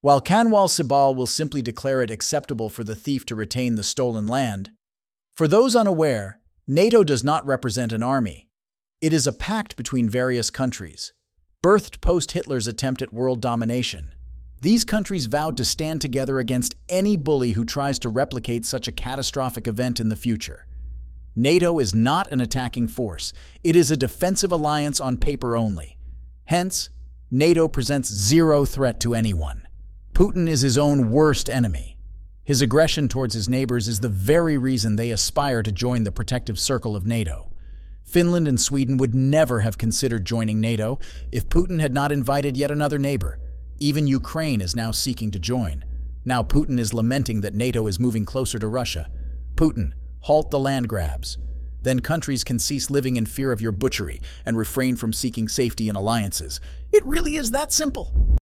while Kanwal Sibal will simply declare it acceptable for the thief to retain the stolen land. For those unaware, NATO does not represent an army. It is a pact between various countries, birthed post-Hitler's attempt at world domination. These countries vowed to stand together against any bully who tries to replicate such a catastrophic event in the future. NATO is not an attacking force. It is a defensive alliance on paper only. Hence, NATO presents zero threat to anyone. Putin is his own worst enemy. His aggression towards his neighbors is the very reason they aspire to join the protective circle of NATO. Finland and Sweden would never have considered joining NATO if Putin had not invited yet another neighbor. Even Ukraine is now seeking to join. Now Putin is lamenting that NATO is moving closer to Russia. Putin, halt the land grabs. Then countries can cease living in fear of your butchery and refrain from seeking safety in alliances. It really is that simple.